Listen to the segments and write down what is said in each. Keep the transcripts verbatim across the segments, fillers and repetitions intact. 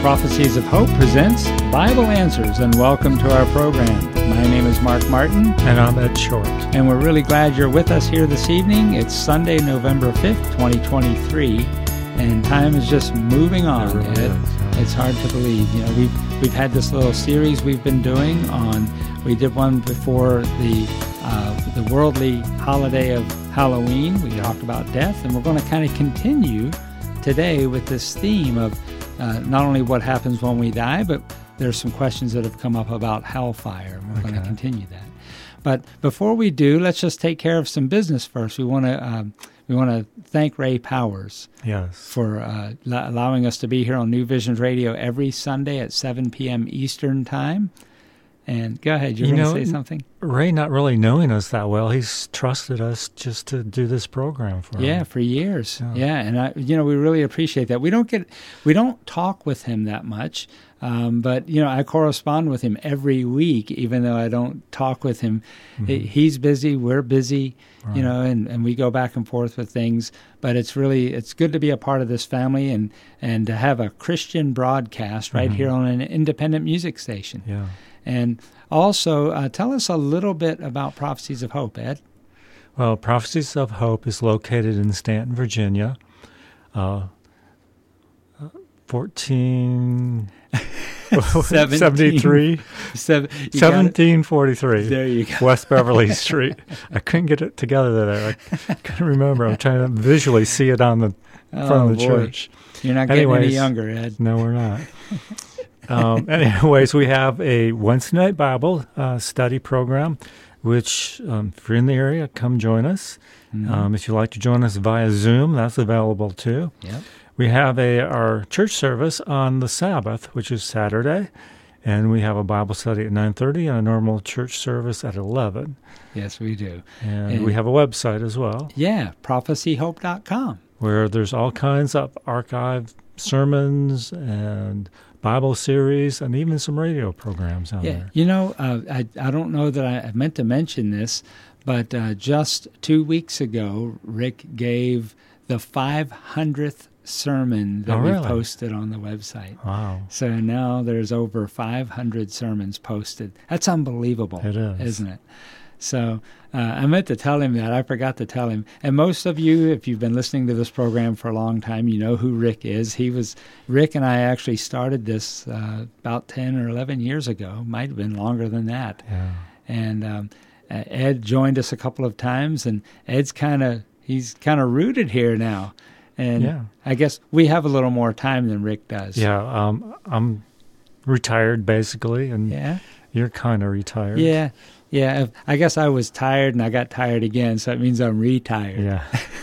Prophecies of Hope presents Bible Answers, and welcome to our program. My name is Mark Martin. And I'm Ed Short. And we're really glad you're with us here this evening. It's Sunday, November fifth, twenty twenty-three, and time is just moving on, it really Ed. is. It's hard to believe. You know, we've, we've had this little series we've been doing on, we did one before the, uh, the worldly holiday of Halloween. We talked about death, and we're going to kind of continue today with this theme of Uh, not only what happens when we die, but there's some questions that have come up about hellfire, and we're okay. going to continue that. But before we do, let's just take care of some business first. We want to um, we want to thank Ray Powers yes. for uh, l- allowing us to be here on New Visions Radio every Sunday at seven p.m. Eastern Time. And go ahead, you're you going know, to say something? Ray, not really knowing us that well, he's trusted us just to do this program for yeah, him. for years. Yeah. yeah, and I, you know, we really appreciate that. We don't get, we don't talk with him that much, um, but you know, I correspond with him every week, even though I don't talk with him. Mm-hmm. He's busy, we're busy, right. you know, and, and we go back and forth with things. But it's really, it's good to be a part of this family and and to have a Christian broadcast right mm-hmm. here on an independent music station. Yeah. And also, uh, tell us a little bit about Prophecies of Hope, Ed. Well, Prophecies of Hope is located in Stanton, Virginia, uh, fourteen seventy-three, Seven, seventeen forty-three. There you go. West Beverly Street. I couldn't get it together there. I couldn't remember. I'm trying to visually see it on the oh, front of the boy. church. You're not getting Anyways, any younger, Ed. No, we're not. um, anyways, we have a Wednesday night Bible uh, study program, which um, if you're in the area, come join us. Mm-hmm. Um, if you'd like to join us via Zoom, that's available too. Yep. We have a our church service on the Sabbath, which is Saturday, and we have a Bible study at nine thirty and a normal church service at eleven. Yes, we do. And, and we have a website as well. Yeah, prophecy hope dot com. Where there's all kinds of archived sermons and Bible series, and even some radio programs out yeah. there. You know, uh, I, I don't know that I, I meant to mention this, but uh, just two weeks ago, Rick gave the five hundredth sermon that oh, we really? posted on the website. Wow. So now there's over five hundred sermons posted. That's unbelievable. It is. Isn't it? So uh, I meant to tell him that. I forgot to tell him. And most of you, if you've been listening to this program for a long time, you know who Rick is. He was Rick and I actually started this uh, about ten or eleven years ago. Might have been longer than that. Yeah. And um, uh, Ed joined us a couple of times, and Ed's kind of he's kind of rooted here now. And yeah. I guess we have a little more time than Rick does. Yeah. Um, I'm retired basically, and yeah. you're kind of retired. Yeah. Yeah, I guess I was tired and I got tired again, so it means I'm retired. Yeah.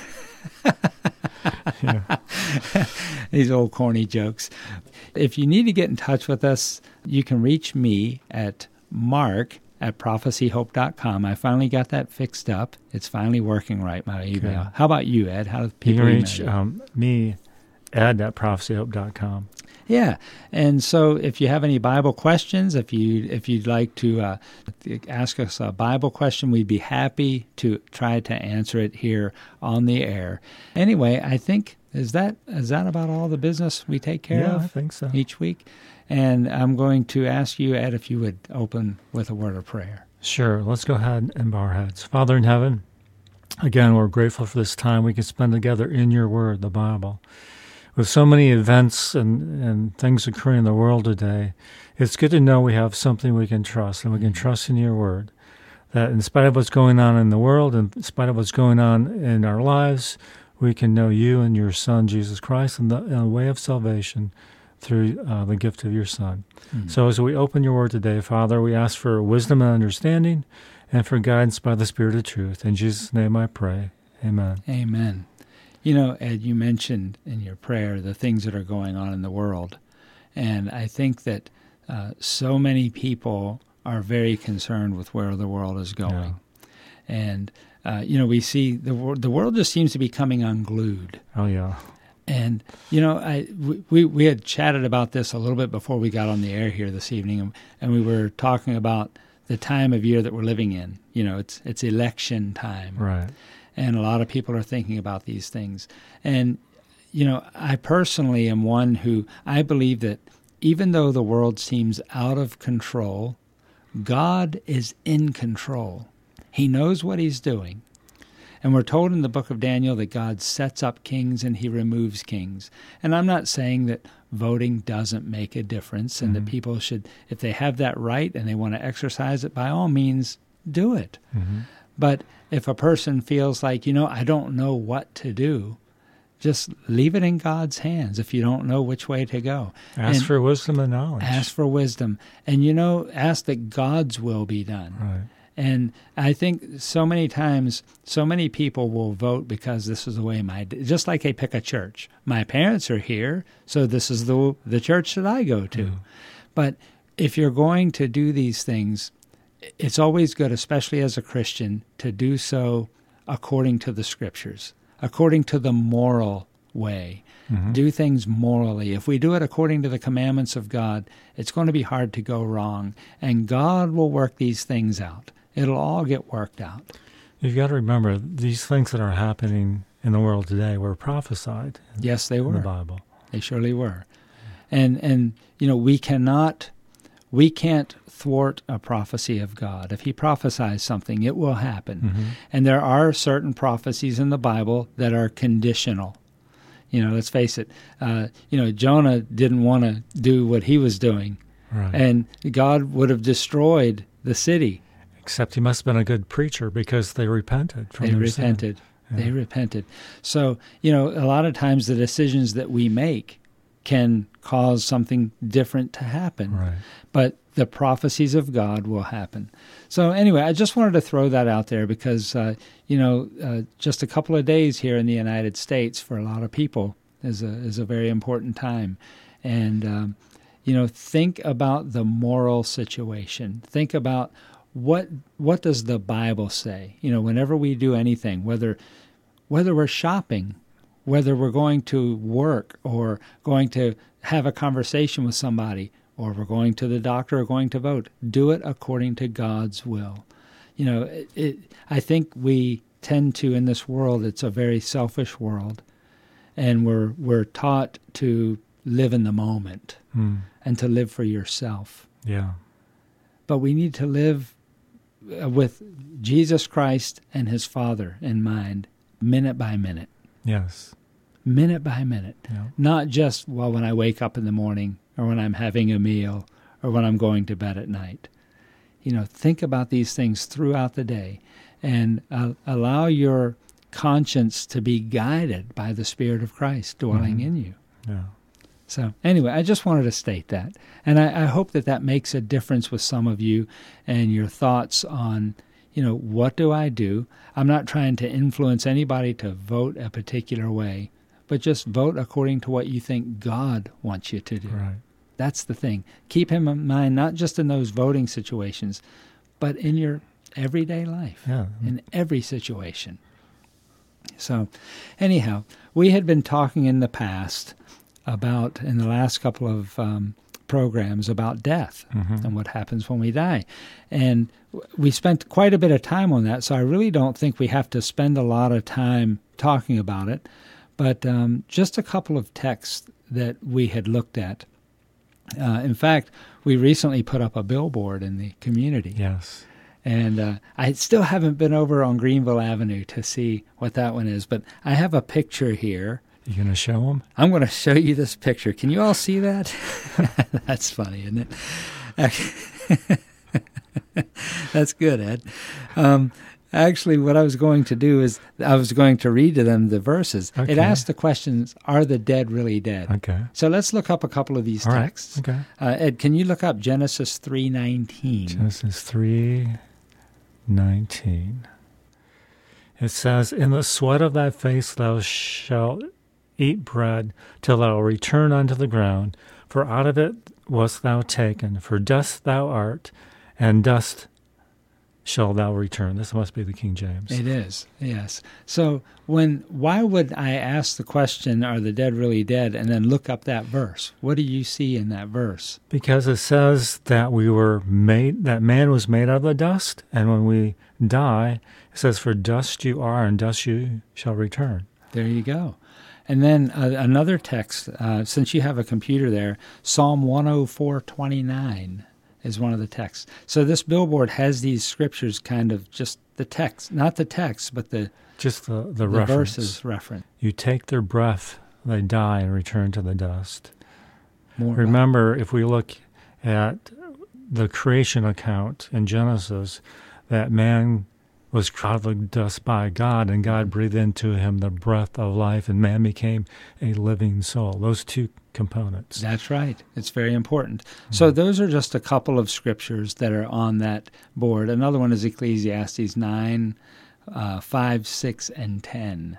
yeah. These old corny jokes. If you need to get in touch with us, you can reach me at mark at prophecy hope dot com. I finally got that fixed up. It's finally working right, my email. Okay. How about you, Ed? How do people You can reach email you? Um, me, ed at prophecy hope dot com. Yeah, and so if you have any Bible questions, if you if you'd like to uh, ask us a Bible question, we'd be happy to try to answer it here on the air. Anyway, I think is that is that about all the business we take care yeah, of? I think so. Each week, and I'm going to ask you, Ed, if you would open with a word of prayer. Sure. Let's go ahead and bow our heads. Father in heaven, again, we're grateful for this time we can spend together in your Word, the Bible. With so many events and, and things occurring in the world today, it's good to know we have something we can trust, and we can trust in your word. That in spite of what's going on in the world, in spite of what's going on in our lives, we can know you and your Son, Jesus Christ, and the, and the way of salvation through uh, the gift of your Son. Mm-hmm. So as we open your word today, Father, we ask for wisdom and understanding and for guidance by the Spirit of truth. In Jesus' name I pray. Amen. Amen. You know, Ed, you mentioned in your prayer the things that are going on in the world. And I think that uh, so many people are very concerned with where the world is going. Yeah. And, uh, you know, we see the, wor- the world just seems to be coming unglued. Oh, yeah. And, you know, I, we, we had chatted about this a little bit before we got on the air here this evening, and, and we were talking about the time of year that we're living in. You know, it's it's election time. Right. And a lot of people are thinking about these things. And, you know, I personally am one who, I believe that even though the world seems out of control, God is in control. He knows what he's doing. And we're told in the book of Daniel that God sets up kings and he removes kings. And I'm not saying that voting doesn't make a difference and mm-hmm. that people should, if they have that right and they want to exercise it, by all means, do it. Mm-hmm. But if a person feels like, you know, I don't know what to do, just leave it in God's hands if you don't know which way to go. Ask and for wisdom and knowledge. Ask for wisdom. And, you know, ask that God's will be done. Right. And I think so many times, so many people will vote because this is the way my, just like they pick a church. My parents are here, so this is the the church that I go to. Mm. But if you're going to do these things, it's always good, especially as a Christian, to do so according to the Scriptures, according to the moral way. Mm-hmm. Do things morally. If we do it according to the commandments of God, it's going to be hard to go wrong. And God will work these things out. It'll all get worked out. You've got to remember, these things that are happening in the world today were prophesied. In, yes, they were. In the Bible. They surely were. And, and you know, we cannot, we can't thwart a prophecy of God. If he prophesies something, it will happen. Mm-hmm. And there are certain prophecies in the Bible that are conditional. You know, let's face it. Uh, you know, Jonah didn't want to do what he was doing. Right. And God would have destroyed the city. Except he must have been a good preacher because they repented from they their repented. sin. They Yeah. repented. So, you know, a lot of times the decisions that we make can cause something different to happen. Right. But the prophecies of God will happen. So anyway, I just wanted to throw that out there because, uh, you know, uh, just a couple of days here in the United States for a lot of people is a, is a very important time. And, um, you know, think about the moral situation. Think about What what does the Bible say? You know, whenever we do anything, whether whether we're shopping, whether we're going to work or going to have a conversation with somebody, or we're going to the doctor or going to vote, do it according to God's will. You know, it, it, I think we tend to, in this world, it's a very selfish world, and we're we're taught to live in the moment mm. and to live for yourself. Yeah. But we need to live with Jesus Christ and his Father in mind, minute by minute. Yes. Minute by minute. Yeah. Not just, well, when I wake up in the morning or when I'm having a meal or when I'm going to bed at night. You know, think about these things throughout the day and uh, allow your conscience to be guided by the Spirit of Christ dwelling mm-hmm. in you. Yeah. So anyway, I just wanted to state that. And I, I hope that that makes a difference with some of you and your thoughts on, you know, what do I do? I'm not trying to influence anybody to vote a particular way, but just vote according to what you think God wants you to do. Right. That's the thing. Keep him in mind, not just in those voting situations, but in your everyday life, Yeah. in every situation. So anyhow, we had been talking in the past about, in the last couple of um, programs, about death mm-hmm. and what happens when we die. And we spent quite a bit of time on that, so I really don't think we have to spend a lot of time talking about it. But um, just a couple of texts that we had looked at. Uh, in fact, we recently put up a billboard in the community. Yes. And uh, I still haven't been over on Greenville Avenue to see what that one is, but I have a picture here. You going to show them? I'm going to show you this picture. Can you all see that? That's funny, isn't it? That's good, Ed. Um, actually, what I was going to do is I was going to read to them the verses. Okay. It asked the questions, are the dead really dead? Okay. So let's look up a couple of these all texts. Right. Okay. Uh, Ed, can you look up Genesis three nineteen? Genesis three nineteen. It says, in the sweat of thy face thou shalt eat bread till thou return unto the ground, for out of it wast thou taken, for dust thou art, and dust shall thou return. This must be the King James. It is, yes. So when why would I ask the question, are the dead really dead, and then look up that verse? What do you see in that verse? Because it says that we were made, that man was made out of the dust, and when we die, it says, for dust you are, and dust you shall return. There you go. And then uh, another text, uh, since you have a computer there, Psalm one oh four twenty-nine is one of the texts. So this billboard has these scriptures, kind of just the text, not the text, but the just the, the, the reference. verses reference. You take their breath, they die and return to the dust. More Remember, if we look at the creation account in Genesis, that man was out of dust by God, and God breathed into him the breath of life, and man became a living soul. Those two components. That's right. It's very important. Mm-hmm. So those are just a couple of scriptures that are on that board. Another one is Ecclesiastes nine, uh, five, six, and ten.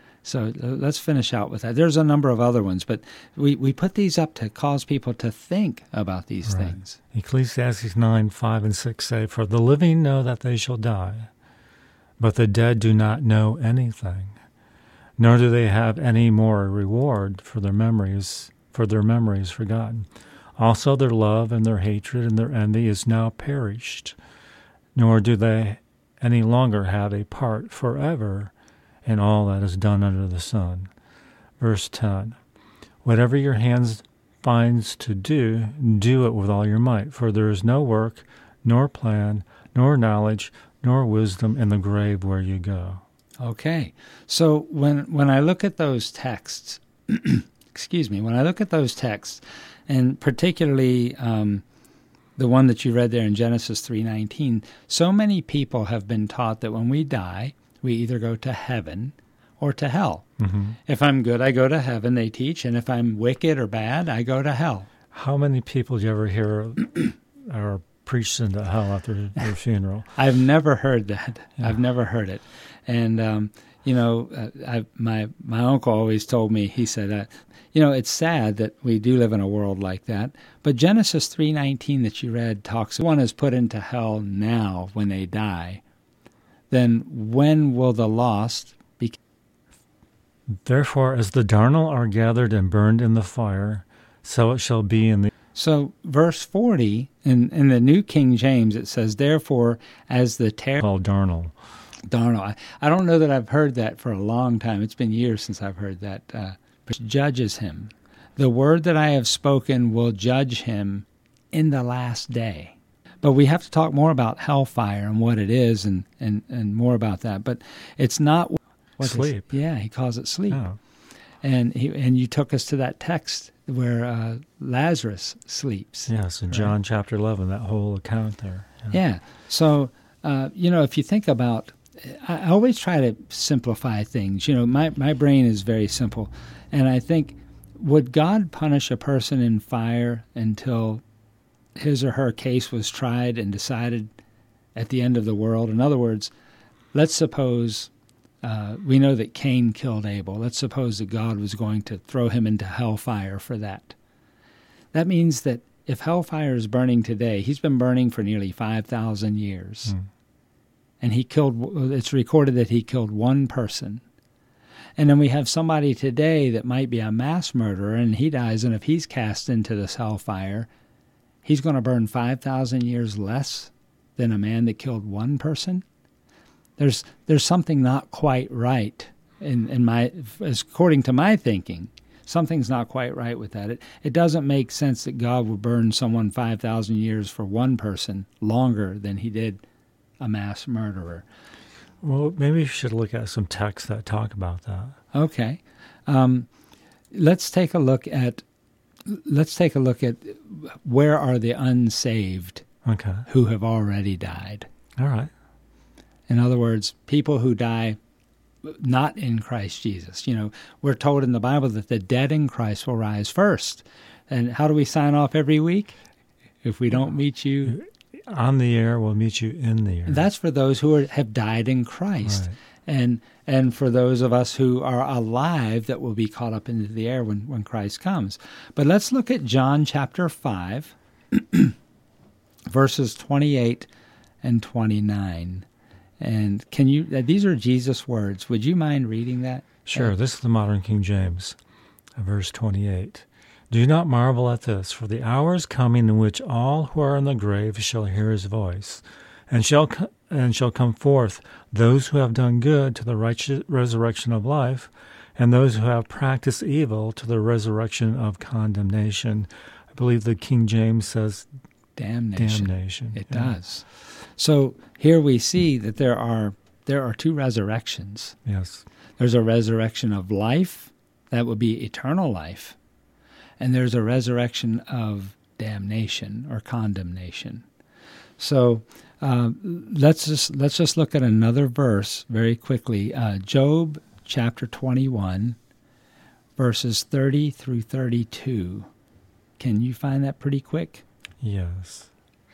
So uh, let's finish out with that. There's a number of other ones, but we, we put these up to cause people to think about these right. things. Ecclesiastes nine, five, and six say, "For the living know that they shall die, but the dead do not know anything, nor do they have any more reward for their memories, for their memories forgotten. Also their love and their hatred and their envy is now perished, nor do they any longer have a part forever in all that is done under the sun." Verse ten, "Whatever your hands finds to do, do it with all your might, for there is no work, nor plan, nor knowledge, nor wisdom in the grave where you go." Okay. So when when I look at those texts, excuse me, when I look at those texts, and particularly um, the one that you read there in Genesis three nineteen, so many people have been taught that when we die, we either go to heaven or to hell. Mm-hmm. If I'm good, I go to heaven, they teach, and if I'm wicked or bad, I go to hell. How many people do you ever hear are preached into hell after their funeral? I've never heard that. Yeah. I've never heard it. And, um, you know, uh, I, my my uncle always told me, he said, uh, you know, it's sad that we do live in a world like that, but Genesis three nineteen that you read talks, one is put into hell now when they die. Then when will the lost be? Therefore, as the darnel are gathered and burned in the fire, so it shall be in the... So verse forty, in, in the New King James, it says, "Therefore, as the terror..." Called darnel. Darnel. I, I don't know that I've heard that for a long time. It's been years since I've heard that. Uh, judges him. The word that I have spoken will judge him in the last day. But we have to talk more about hellfire and what it is, and, and, and more about that. But it's not what sleep. Yeah, he calls it sleep. Oh. And he and you took us to that text where uh, Lazarus sleeps. Yes, in right? John chapter eleven, that whole account there. Yeah. yeah. So uh, you know, if you think about, I, I always try to simplify things. You know, my my brain is very simple, and I think, would God punish a person in fire until his or her case was tried and decided at the end of the world? In other words, let's suppose uh, we know that Cain killed Abel. Let's suppose that God was going to throw him into hellfire for that. That means that if hellfire is burning today, he's been burning for nearly five thousand years. Mm. And he killed, it's recorded that he killed one person. And then we have somebody today that might be a mass murderer, and he dies, and if he's cast into this hellfire, he's going to burn five thousand years less than a man that killed one person? There's there's something not quite right in, in my, according to my thinking. Something's not quite right with that. It, it doesn't make sense that God would burn someone five thousand years for one person longer than he did a mass murderer. Well, maybe you should look at some texts that talk about that. Okay. Um, let's take a look at Let's take a look at where are the unsaved okay. who have already died. All right. In other words, people who die not in Christ Jesus. You know, we're told in the Bible that the dead in Christ will rise first. And how do we sign off every week? If we don't meet you on the air, we'll meet you in the air. That's for those who are, have died in Christ. Right. And and for those of us who are alive that will be caught up into the air when, when Christ comes. But let's look at John chapter five, verses twenty-eight and twenty-nine. And can you, these are Jesus' words. Would you mind reading that? Sure. This is the modern King James, verse twenty-eight. "Do not marvel at this, for the hour is coming in which all who are in the grave shall hear his voice, and shall and shall come forth, those who have done good to the righteous resurrection of life, and those who have practiced evil to the resurrection of condemnation. I believe the King James says damnation. Damnation. It yeah. does. So here we see that there are there are two resurrections. Yes. There's a resurrection of life, that would be eternal life, and there's a resurrection of damnation or condemnation. So uh, let's just let's just look at another verse very quickly. Uh, Job chapter twenty-one, verses thirty through thirty-two. Can you find that pretty quick? Yes.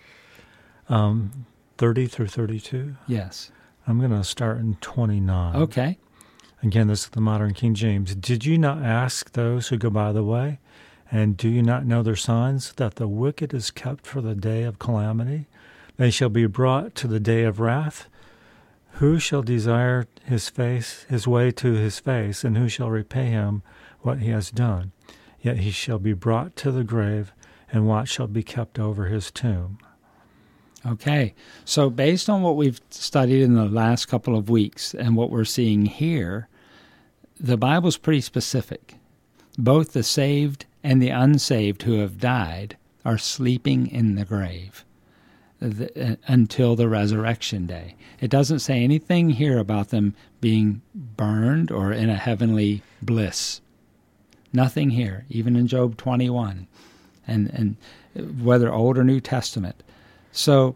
Um, thirty through thirty-two? Yes. I'm going to start in twenty-nine. Okay. Again, this is the modern King James. Did you not ask those who go by the way, and do you not know their signs, that the wicked is kept for the day of calamity? They shall be brought to the day of wrath. Who shall desire his face, his way to his face, and who shall repay him what he has done? Yet he shall be brought to the grave, and watch shall be kept over his tomb. Okay, so based on what we've studied in the last couple of weeks and what we're seeing here, the Bible's pretty specific. Both the saved and the unsaved who have died are sleeping in the grave the, uh, until the resurrection day. It doesn't say anything here about them being burned or in a heavenly bliss. Nothing here, even in Job twenty-one, and, and whether Old or New Testament. So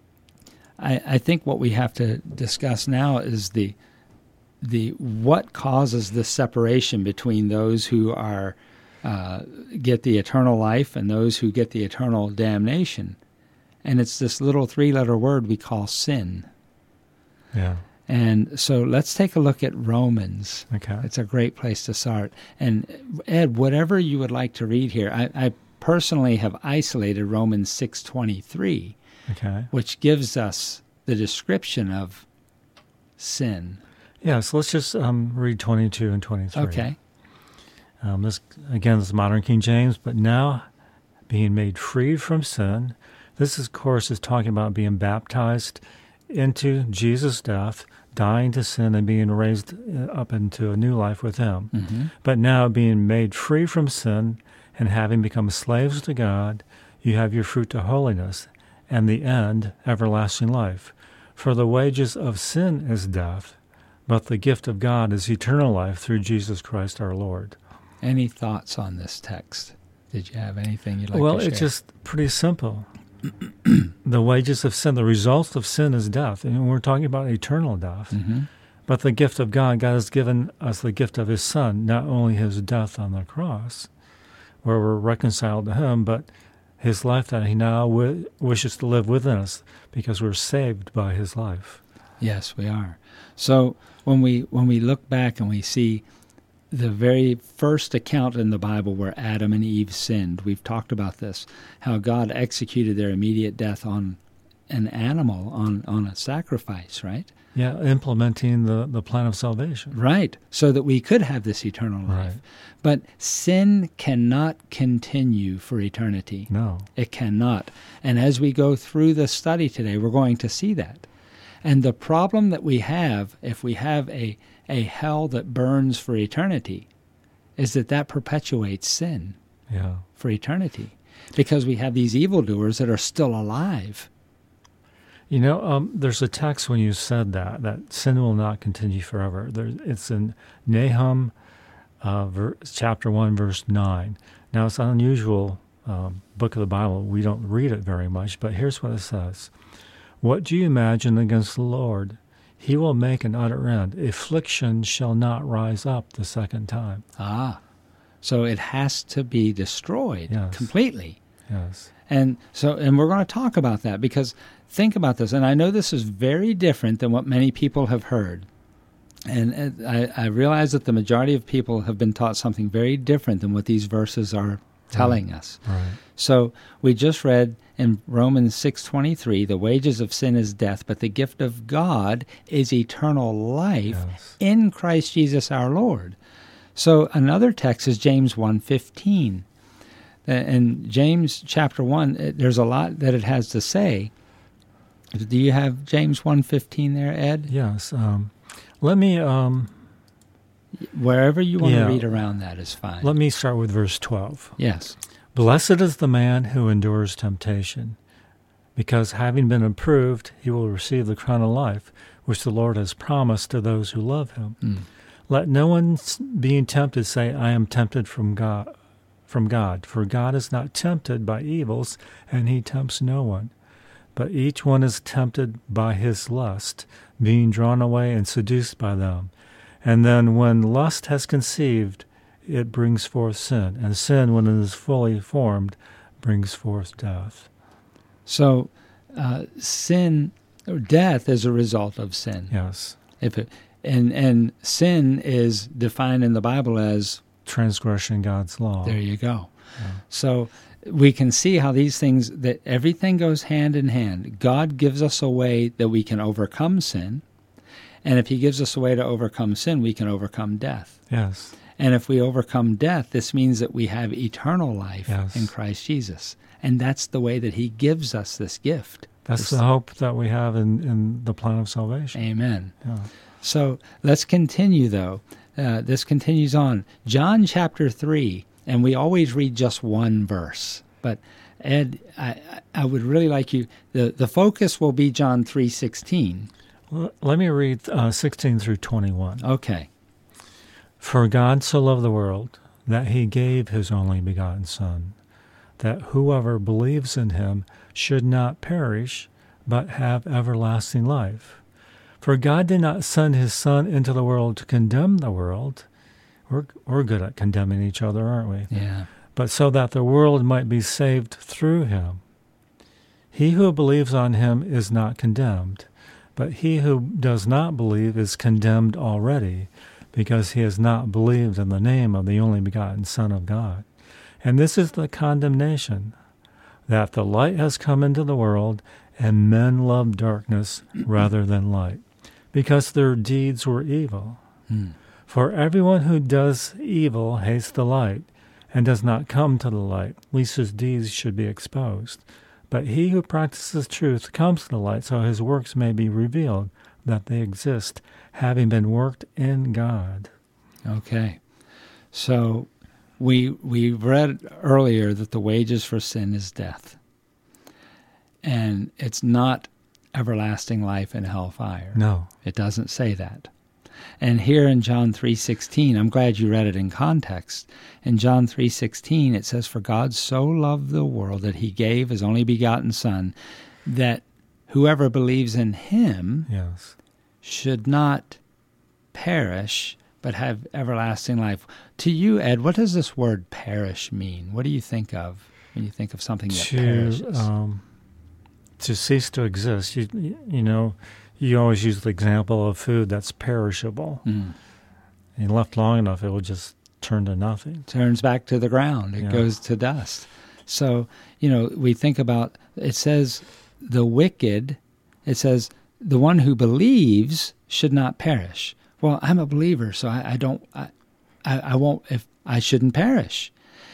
I, I think what we have to discuss now is the the what causes this separation between those who are uh, get the eternal life and those who get the eternal damnation. And it's this little three-letter word we call sin. Yeah. And so let's take a look at Romans. Okay. It's a great place to start. And Ed, whatever you would like to read here, I, I personally have isolated Romans six twenty-three. Okay. Which gives us the description of sin. Yeah, so let's just um, read twenty-two and twenty-three. Okay. Um, this again, this is modern King James, but now being made free from sin. This, of course, is talking about being baptized into Jesus' death, dying to sin, and being raised up into a new life with him. Mm-hmm. But now being made free from sin and having become slaves to God, you have your fruit to holiness, and the end, everlasting life. For the wages of sin is death, but the gift of God is eternal life through Jesus Christ our Lord. Any thoughts on this text? Did you have anything you'd like well, to share? Well, it's just pretty simple. The wages of sin, the result of sin is death. And we're talking about eternal death. Mm-hmm. But the gift of God, God has given us the gift of his Son, not only his death on the cross, where we're reconciled to him, but his life that he now w- wishes to live within us because we're saved by his life. Yes, we are. So when we when we look back and we see the very first account in the Bible where Adam and Eve sinned, we've talked about this, how God executed their immediate death on an animal, on, on a sacrifice, right? Yeah, implementing the, the plan of salvation. Right, so that we could have this eternal life. Right. But sin cannot continue for eternity. No. It cannot. And as we go through the study today, we're going to see that. And the problem that we have, if we have a, a hell that burns for eternity, is that that perpetuates sin yeah. for eternity. Because we have these evildoers that are still alive. You know, um, there's a text when you said that, that sin will not continue forever. There, it's in Nahum uh, ver, chapter one, verse nine. Now, it's an unusual um, book of the Bible. We don't read it very much, but here's what it says. What do you imagine against the Lord? He will make an utter end. Affliction shall not rise up the second time. Ah, so it has to be destroyed yes. completely. Yes. And so, and we're going to talk about that because think about this, and I know this is very different than what many people have heard. And I, I realize that the majority of people have been taught something very different than what these verses are telling right. us. Right. So we just read in Romans six twenty-three, the wages of sin is death, but the gift of God is eternal life yes. in Christ Jesus our Lord. So another text is James one fifteen. In James chapter one, there's a lot that it has to say. Do you have James one fifteen there, Ed? Yes. Um, let me um, Wherever you want Yeah. to read around that is fine. Let me start with verse twelve. Yes. Blessed is the man who endures temptation, because having been approved, he will receive the crown of life, which the Lord has promised to those who love him. Mm. Let no one being tempted say, I am tempted from God, from God, for God is not tempted by evils, and he tempts no one. But each one is tempted by his lust, being drawn away and seduced by them. And then when lust has conceived, it brings forth sin, and sin, when it is fully formed, brings forth death. So uh, sin, or death is a result of sin. Yes. If it, and, and sin is defined in the Bible as... Transgression God's law. There you go. Yeah. So we can see how these things, that everything goes hand in hand. God gives us a way that we can overcome sin. And if he gives us a way to overcome sin, we can overcome death. Yes. And if we overcome death, this means that we have eternal life Yes. in Christ Jesus. And that's the way that he gives us this gift. That's This- the hope that we have in, in the plan of salvation. Amen. Yeah. So let's continue, though. Uh, this continues on. John chapter three, and we always read just one verse. But, Ed, I, I would really like you, the, the focus will be John three sixteen. Well, let me read uh, sixteen through twenty-one. Okay. For God so loved the world that he gave his only begotten Son, that whoever believes in him should not perish, but have everlasting life. For God did not send his Son into the world to condemn the world. We're, we're good at condemning each other, aren't we? Yeah. But so that the world might be saved through him. He who believes on him is not condemned, but he who does not believe is condemned already, because he has not believed in the name of the only begotten Son of God. And this is the condemnation, that the light has come into the world, and men love darkness rather than light, because their deeds were evil. Hmm. For everyone who does evil hates the light, and does not come to the light, lest his deeds should be exposed. But he who practices truth comes to the light, so his works may be revealed, that they exist, having been worked in God. Okay. So we we read earlier that the wages for sin is death. And it's not everlasting life in hellfire. No. It doesn't say that. And here in John three sixteen, I'm glad you read it in context. In John three sixteen, it says, For God so loved the world that he gave his only begotten Son, that whoever believes in him Yes. should not perish, but have everlasting life. To you, Ed, what does this word perish mean? What do you think of when you think of something that To, perishes? um, to cease to exist. You, you know, you always use the example of food that's perishable. Mm. And left long enough, it will just turn to nothing. Turns back to the ground. It Yeah. goes to dust. So, you know, we think about, it says the wicked, it says the one who believes should not perish. Well, I'm a believer, so I, I don't, I, I, I won't, if I shouldn't perish.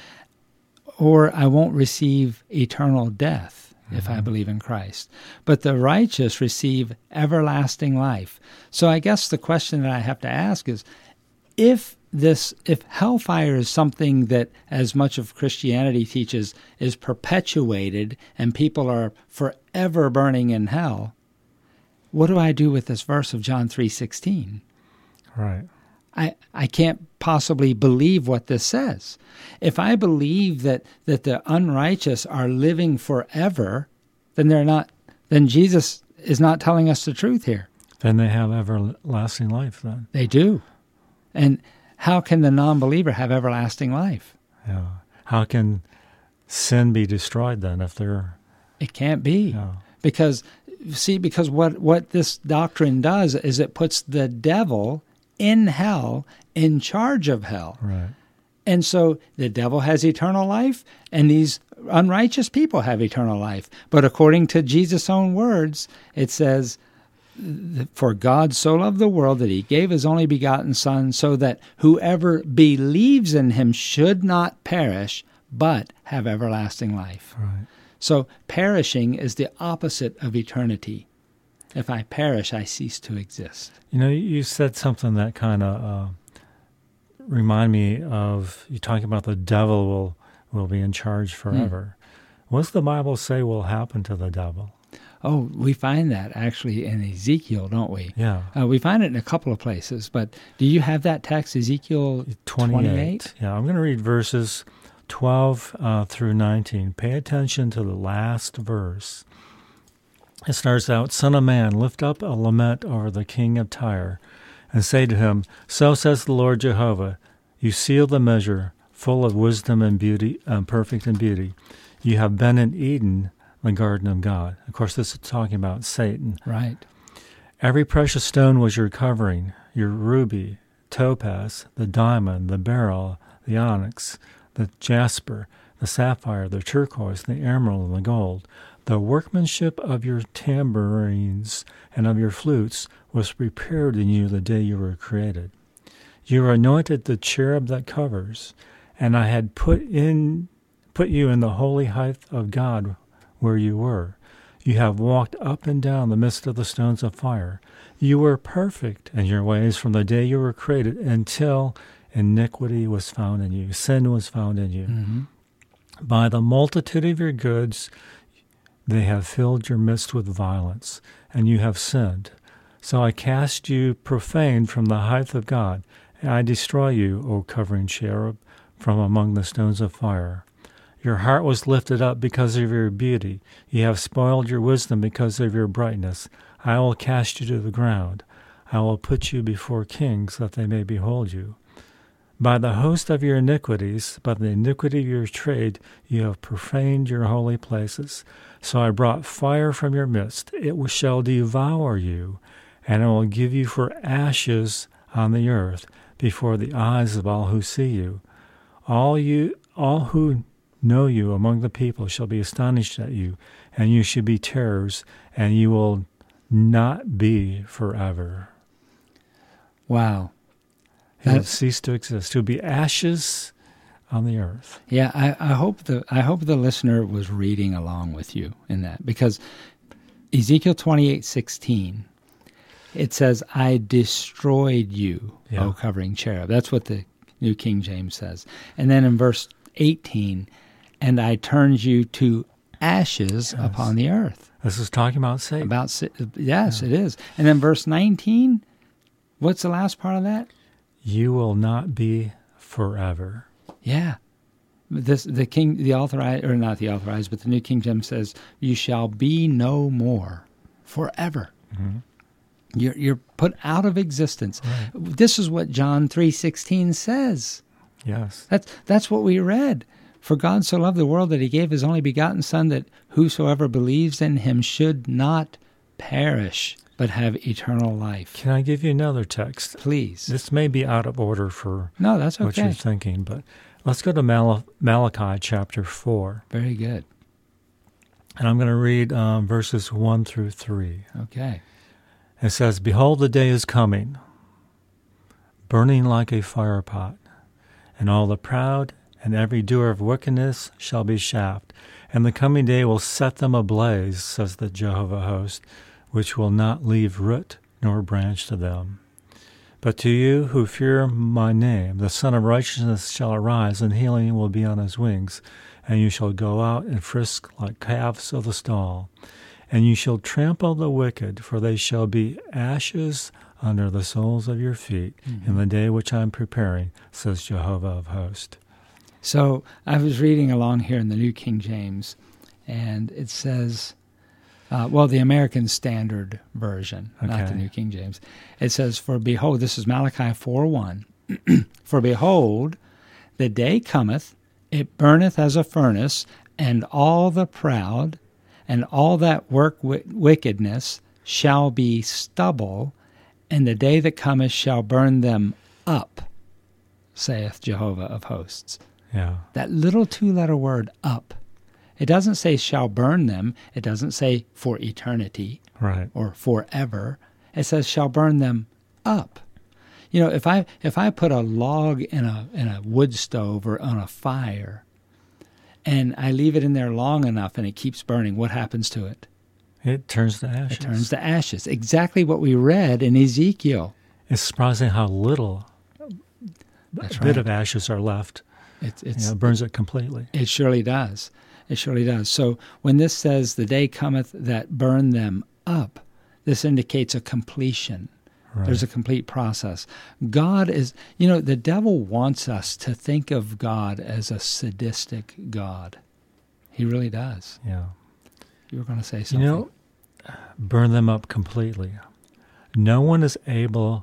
Or I won't receive eternal death if I believe in Christ. But the righteous receive everlasting life. So I guess the question that I have to ask is, if this, if hellfire is something that, as much of Christianity teaches, is perpetuated and people are forever burning in hell, what do I do with this verse of John three sixteen? Right. I, I can't possibly believe what this says. If I believe that, that the unrighteous are living forever, then they're not, then Jesus is not telling us the truth here. Then they have everlasting life then. They do. And how can the non-believer have everlasting life? Yeah. How can sin be destroyed then if they're... It can't be. Yeah. Because, see, because what, what this doctrine does is it puts the devil in hell, in charge of hell. Right. And so the devil has eternal life, and these unrighteous people have eternal life. But according to Jesus' own words, it says, For God so loved the world that he gave his only begotten Son, so that whoever believes in him should not perish, but have everlasting life. Right. So perishing is the opposite of eternity. If I perish, I cease to exist. You know, you said something that kind of uh, remind me of you talking about the devil will, will be in charge forever. Mm. What does the Bible say will happen to the devil? Oh, we find that actually in Ezekiel, don't we? Yeah. Uh, we find it in a couple of places, but do you have that text, Ezekiel twenty-eight? Yeah, I'm going to read verses twelve uh, through nineteen. Pay attention to the last verse. It starts out, Son of man, lift up a lament over the king of Tyre, and say to him, So says the Lord Jehovah, you seal the measure, full of wisdom and beauty, um, perfect in beauty. You have been in Eden, the garden of God. Of course, this is talking about Satan. Right. Every precious stone was your covering, your ruby, topaz, the diamond, the beryl, the onyx, the jasper, the sapphire, the turquoise, the emerald, and the gold. The workmanship of your tambourines and of your flutes was prepared in you the day you were created. You were anointed the cherub that covers, and I had put in put you in the holy height of God where you were. You have walked up and down the midst of the stones of fire. You were perfect in your ways from the day you were created until iniquity was found in you, sin was found in you. Mm-hmm. By the multitude of your goods, they have filled your midst with violence, and you have sinned. So I cast you profane from the height of God, and I destroy you, O covering cherub, from among the stones of fire. Your heart was lifted up because of your beauty. You have spoiled your wisdom because of your brightness. I will cast you to the ground. I will put you before kings, that they may behold you. By the host of your iniquities, by the iniquity of your trade, you have profaned your holy places. So I brought fire from your midst. It shall devour you, and I will give you for ashes on the earth before the eyes of all who see you. All you, all who know you among the people shall be astonished at you, and you shall be terrors, and you will not be forever. Wow. It will cease to exist. To be ashes on the earth. Yeah, I, I hope the I hope the listener was reading along with you in that, because Ezekiel twenty-eight sixteen, it says, I destroyed you, yeah. O covering cherub. That's what the New King James says. And then in verse eighteen, and I turned you to ashes yes. upon the earth. This is talking about Satan. About Yes, yeah. it is. And then verse nineteen, what's the last part of that? You will not be forever. Yeah. This the king the authorized or not the authorized, but the New King James says, you shall be no more forever. Mm-hmm. You're you're put out of existence. Right. This is what John three sixteen says. Yes. That's that's what we read. For God so loved the world that he gave his only begotten Son, that whosoever believes in him should not perish, but have eternal life. Can I give you another text? Please. This may be out of order for no, that's okay. what you're thinking, but let's go to Mal- Malachi chapter four. Very good. And I'm going to read um, verses one through three. Okay. It says, Behold, the day is coming, burning like a fire pot, and all the proud and every doer of wickedness shall be shaft, and the coming day will set them ablaze, says the Jehovah host, which will not leave root nor branch to them. But to you who fear my name, the Son of Righteousness shall arise, and healing will be on his wings, and you shall go out and frisk like calves of the stall. And you shall trample the wicked, for they shall be ashes under the soles of your feet mm-hmm. in the day which I am preparing, says Jehovah of hosts. So I was reading along here in the New King James, and it says, uh, well, the American Standard Version, okay. not the New King James. It says, For behold, this is Malachi four one, For behold, the day cometh, it burneth as a furnace, and all the proud and all that work wi- wickedness shall be stubble, and the day that cometh shall burn them up, saith Jehovah of hosts. Yeah. That little two-letter word, up. It doesn't say shall burn them. It doesn't say for eternity right. or forever. It says shall burn them up. You know, if I if I put a log in a in a wood stove or on a fire, and I leave it in there long enough and it keeps burning, what happens to it? It turns to ashes. It turns to ashes. Exactly what we read in Ezekiel. It's surprising how little That's a right. bit of ashes are left. It's, it's, you know, it burns it completely. It surely does. It surely does. So when this says the day cometh that burn them up, this indicates a completion. Right. There's a complete process. God is, you know, the devil wants us to think of God as a sadistic God. He really does. Yeah. You were going to say something. You know, burn them up completely. No one is able,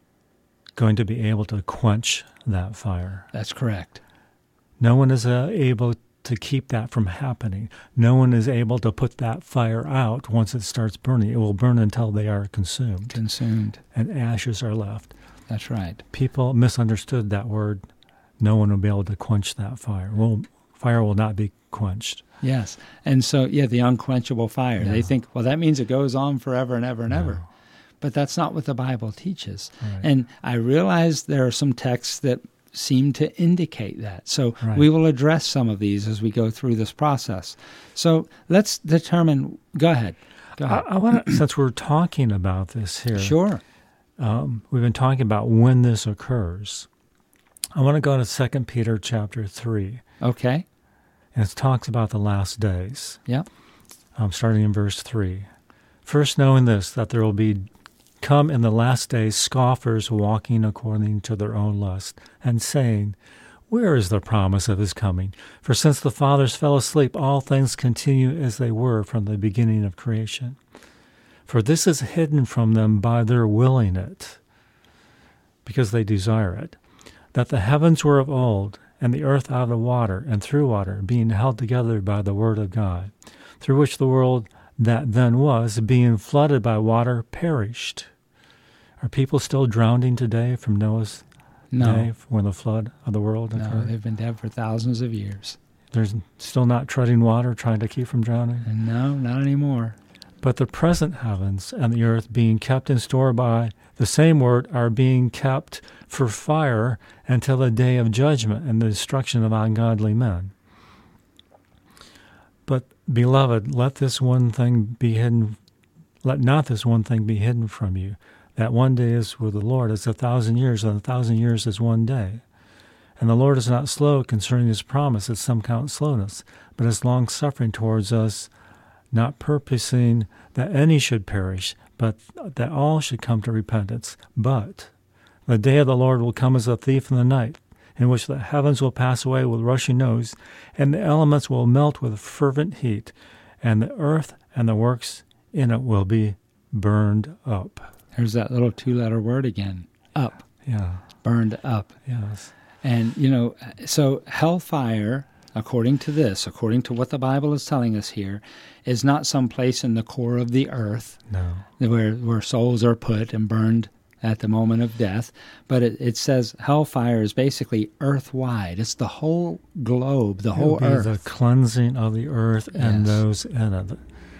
going to be able to quench that fire. That's correct. No one is uh, able to keep that from happening. No one is able to put that fire out once it starts burning. It will burn until they are consumed. Consumed. And ashes are left. That's right. People misunderstood that word. No one will be able to quench that fire. Well, fire will not be quenched. Yes. And so, yeah, the unquenchable fire. Yeah. They think, well, that means it goes on forever and ever and No. ever. But that's not what the Bible teaches. Right. And I realize there are some texts that seem to indicate that. So Right. we will address some of these as we go through this process. So let's determine, go ahead. Go I, ahead. I want to, since we're talking about this here, Sure. um, we've been talking about when this occurs. I want to go to Second Peter chapter three. Okay. And it talks about the last days. Yeah. Um, starting in verse three. First knowing this, that there will be come in the last days scoffers walking according to their own lust, and saying, where is the promise of his coming? For since the fathers fell asleep, all things continue as they were from the beginning of creation. For this is hidden from them by their willing it, because they desire it, that the heavens were of old, and the earth out of water and through water, being held together by the word of God, through which the world that then was, being flooded by water, perished. Are people still drowning today from Noah's No. day when the flood of the world No, occurred? they've been dead for thousands of years. There's still not treading water, trying to keep from drowning? And no, not anymore. But the present heavens and the earth being kept in store by the same word are being kept for fire until the day of judgment and the destruction of ungodly men. But, beloved, let this one thing be hidden, let not this one thing be hidden from you, that one day is with the Lord as a thousand years, and a thousand years is one day. And the Lord is not slow concerning his promise, as some count slowness, but is long-suffering towards us, not purposing that any should perish, but that all should come to repentance. But the day of the Lord will come as a thief in the night, in which the heavens will pass away with rushing noise, and the elements will melt with fervent heat, and the earth and the works in it will be burned up. There's that little two-letter word again, up, Yeah. burned up. Yes. And, you know, so hellfire, according to this, according to what the Bible is telling us here, is not some place in the core of the earth No. where, where souls are put and burned at the moment of death, but it, it says hellfire is basically earth-wide. It's the whole globe, the It will whole be earth. the cleansing of the earth and Yes. those in it.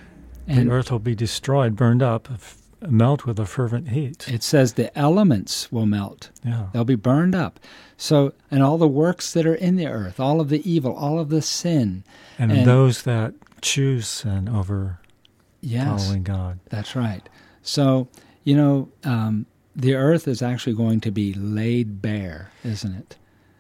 And the earth will be destroyed, burned up, f- melt with a fervent heat. it says the elements will melt. Yeah. They'll be burned up. So, and all the works that are in the earth, all of the evil, all of the sin. And, and- those that choose sin over Yes, following God. that's right. So, you know, um, the earth is actually going to be laid bare, isn't it?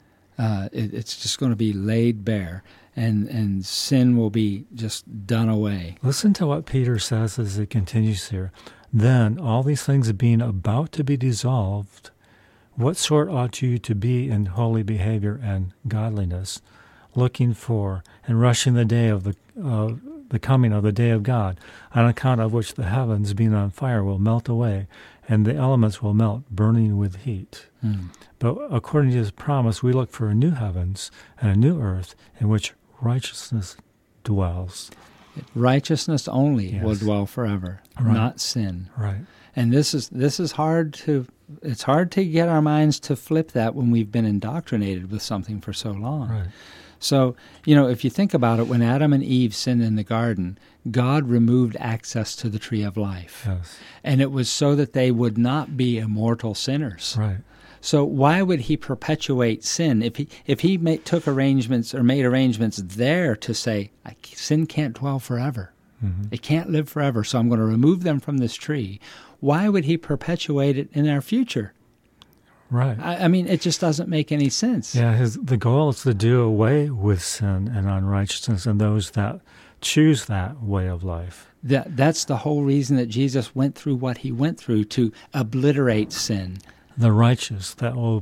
Uh, it it's just going to be laid bare, and, and sin will be just done away. Listen to what Peter says as it continues here. Then, all these things being about to be dissolved, what sort ought you to be in holy behavior and godliness, looking for and rushing the day of the uh, the coming of the day of God, on account of which the heavens, being on fire, will melt away, and the elements will melt, burning with heat. Hmm. But according to his promise, we look for a new heavens and a new earth in which righteousness dwells. Righteousness only Yes. will dwell forever, Right. not sin. Right. And this is this is hard to it's hard to get our minds to flip that when we've been indoctrinated with something for so long. Right. So, you know, if you think about it, when Adam and Eve sinned in the garden, God removed access to the tree of life. Yes. And it was so that they would not be immortal sinners. Right. So why would he perpetuate sin? If he if he made, took arrangements or made arrangements there to say, sin can't dwell forever. Mm-hmm. It can't live forever, so I'm going to remove them from this tree. Why would he perpetuate it in our future? Right. I, I mean, it just doesn't make any sense. Yeah, his, the goal is to do away with sin and unrighteousness and those that choose that way of life. That, that's the whole reason that Jesus went through what he went through, to obliterate sin. The righteous that will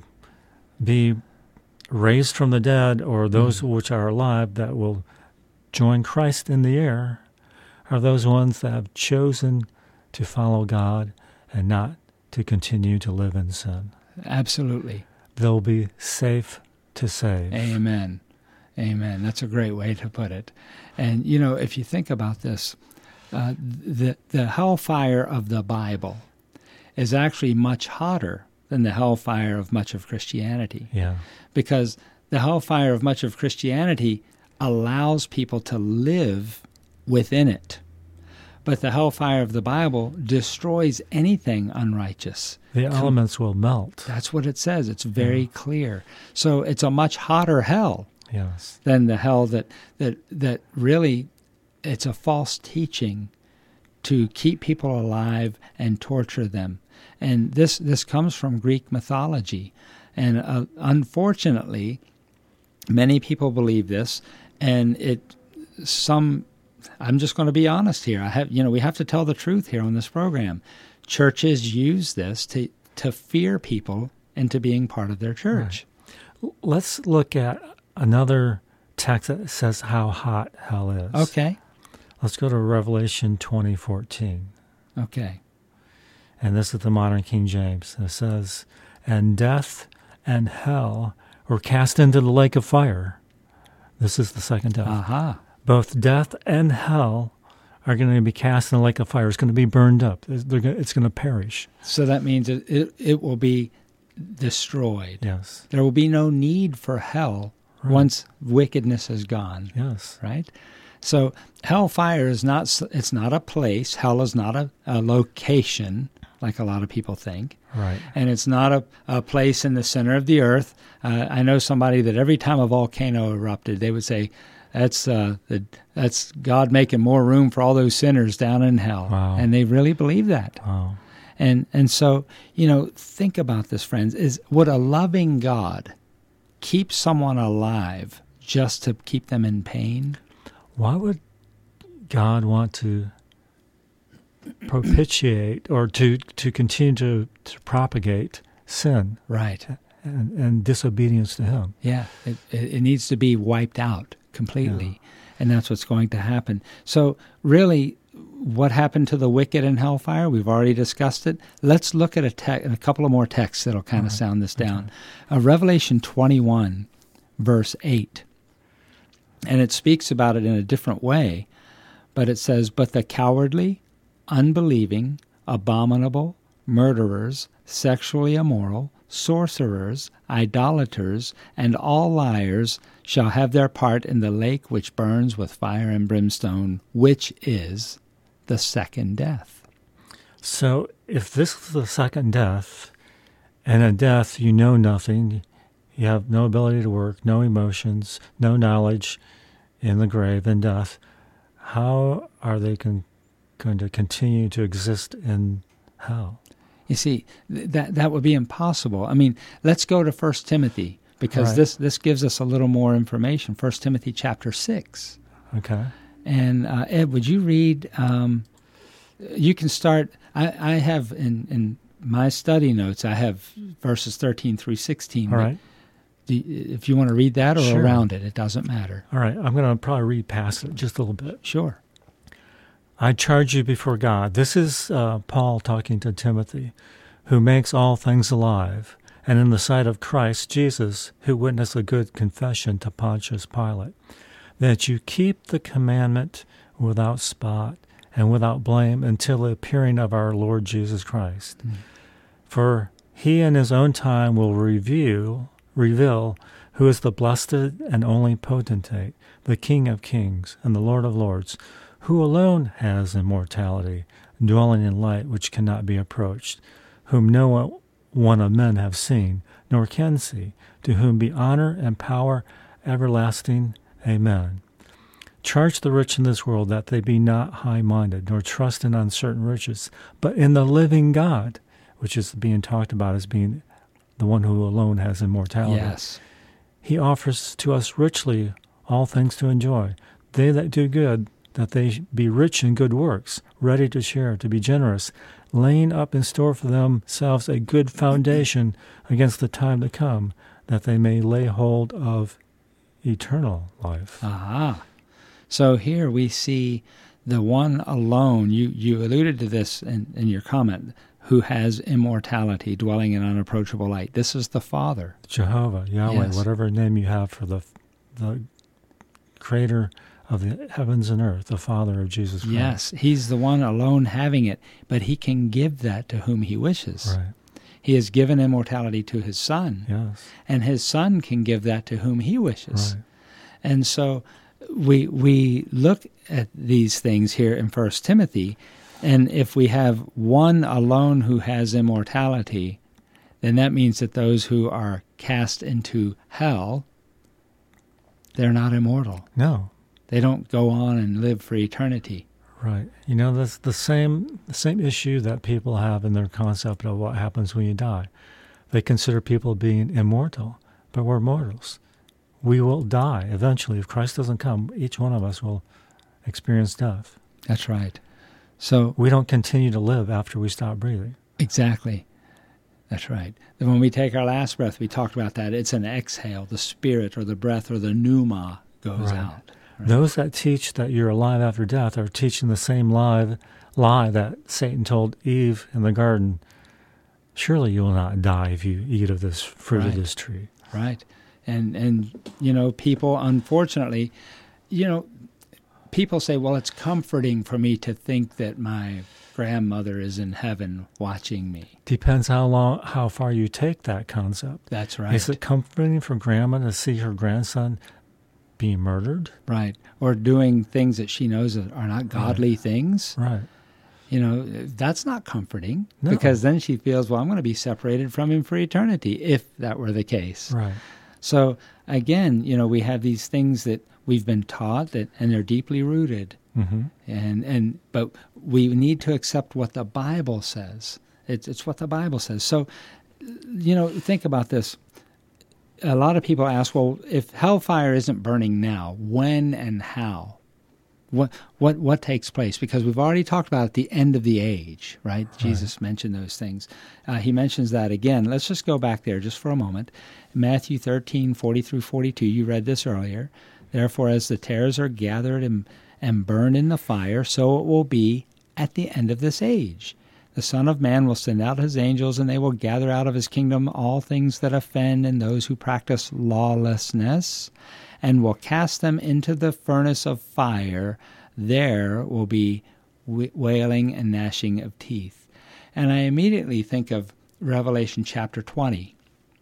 be raised from the dead, or those mm. which are alive that will join Christ in the air, are those ones that have chosen to follow God and not to continue to live in sin. Absolutely. They'll be safe to save. Amen. Amen. That's a great way to put it. And, you know, if you think about this, uh, the, the hellfire of the Bible is actually much hotter than the hellfire of much of Christianity. Yeah. Because the hellfire of much of Christianity allows people to live within it. But the hellfire of the Bible destroys anything unrighteous. The elements will melt. That's what it says. It's very yeah. clear. So it's a much hotter hell yes. than the hell that, that, that really, it's a false teaching to keep people alive and torture them. And this, this comes from Greek mythology. And uh, unfortunately, many people believe this, and it some I'm just going to be honest here. I have you know, we have to tell the truth here on this program. Churches use this to to fear people into being part of their church. Right. Let's look at another text that says how hot hell is. Okay. Let's go to Revelation twenty fourteen. Okay. And this is the modern King James. It says, "And death and hell were cast into the lake of fire." This is the second death. Aha. Both death and hell are going to be cast in the lake of fire. It's going to be burned up. It's going to perish. So that means it, it, it will be destroyed. Yes. There will be no need for hell right. once wickedness is gone. Yes. Right? So hellfire is not, it's not a place. Hell is not a, a location, like a lot of people think. Right. And it's not a, a place in the center of the earth. Uh, I know somebody that every time a volcano erupted, they would say, that's uh, the, that's God making more room for all those sinners down in hell. Wow. And they really believe that. Wow. And and so, you know, think about this, friends. Is would a loving God keep someone alive just to keep them in pain? Why would God want to propitiate or to, to continue to, to propagate sin? Right. And, and disobedience to him. Yeah. It, it, it needs to be wiped out completely. Yeah. And that's what's going to happen. So really, what happened to the wicked in hellfire? We've already discussed it. Let's look at a, te- a couple of more texts that'll kind of right. sound this down. Okay. Uh, Revelation twenty-one, verse eight. And it speaks about it in a different way. But it says, "But the cowardly, unbelieving, abominable, murderers, sexually immoral, sorcerers, idolaters, and all liars shall have their part in the lake which burns with fire and brimstone, which is the second death." So if this is the second death, and a death you know nothing, you have no ability to work, no emotions, no knowledge in the grave and death, how are they con- going to continue to exist in hell? You see, th- that that would be impossible. I mean, let's go to First Timothy, because right. this, this gives us a little more information. First Timothy chapter six. Okay. And uh, Ed, would you read, um, you can start, I, I have in, in my study notes, I have verses thirteen through sixteen. All right. Do, if you want to read that or sure. around it, it doesn't matter. All right. I'm going to probably read past it just a little bit. Sure. "I charge you before God." This is uh, Paul talking to Timothy, "who makes all things alive, and in the sight of Christ Jesus, who witnessed a good confession to Pontius Pilate, that you keep the commandment without spot and without blame until the appearing of our Lord Jesus Christ. Mm. For he in his own time will reveal, reveal who is the blessed and only potentate, the King of kings and the Lord of lords, who alone has immortality, dwelling in light which cannot be approached, whom no one of men have seen, nor can see, to whom be honor and power everlasting. Amen. Charge the rich in this world that they be not high-minded, nor trust in uncertain riches, but in the living God," which is being talked about as being the one who alone has immortality. Yes. He offers to us richly all things to enjoy. They that do good, that they be rich in good works, ready to share, to be generous, laying up in store for themselves a good foundation against the time to come, that they may lay hold of eternal life. Aha. So here we see the one alone, you, you alluded to this in, in your comment, who has immortality, dwelling in unapproachable light. This is the Father. Jehovah, Yahweh, Yes. whatever name you have for the the creator of the heavens and earth, the Father of Jesus Christ. Yes, he's the one alone having it, but he can give that to whom he wishes. Right. He has given immortality to his Son, Yes. and his Son can give that to whom he wishes. Right. And so we we look at these things here in First Timothy, and if we have one alone who has immortality, then that means that those who are cast into hell, they're not immortal. No. They don't go on and live for eternity. Right. You know, that's the same the same issue that people have in their concept of what happens when you die. They consider people being immortal, but we're mortals. We will die eventually. If Christ doesn't come, each one of us will experience death. That's right. So We don't continue to live after we stop breathing. exactly. That's right. And when we take our last breath, we talked about that. It's an exhale. The spirit or the breath or the pneuma goes Right. out. Right. Those that teach that you're alive after death are teaching the same lie, lie that Satan told Eve in the garden. Surely you will not die if you eat of this fruit Right. of this tree. Right. And, and you know, people, unfortunately, you know, people say, well, it's comforting for me to think that my grandmother is in heaven watching me. Depends how long, how far you take that concept. That's right. Is it comforting for grandma to see her grandson being murdered? Right. Or doing things that she knows are not godly Right. things. Right. You know, that's not comforting, No. because then she feels, well, I'm going to be separated from him for eternity, if that were the case. Right. So again, you know, we have these things that we've been taught that, and they're deeply rooted. Mm-hmm. And and but we need to accept what the Bible says. It's it's what the Bible says. So, you know, think about this. A lot of people ask, well, if hellfire isn't burning now, when and how? What what what takes place? Because we've already talked about the end of the age, right? Right. Jesus mentioned those things. Uh, he mentions that again. Let's just go back there just for a moment. Matthew thirteen, forty through forty-two, you read this earlier. Therefore, as the tares are gathered and, and burned in the fire, so it will be at the end of this age. The Son of Man will send out his angels, and they will gather out of his kingdom all things that offend and those who practice lawlessness, and will cast them into the furnace of fire. There will be wailing and gnashing of teeth. And I immediately think of Revelation chapter twenty.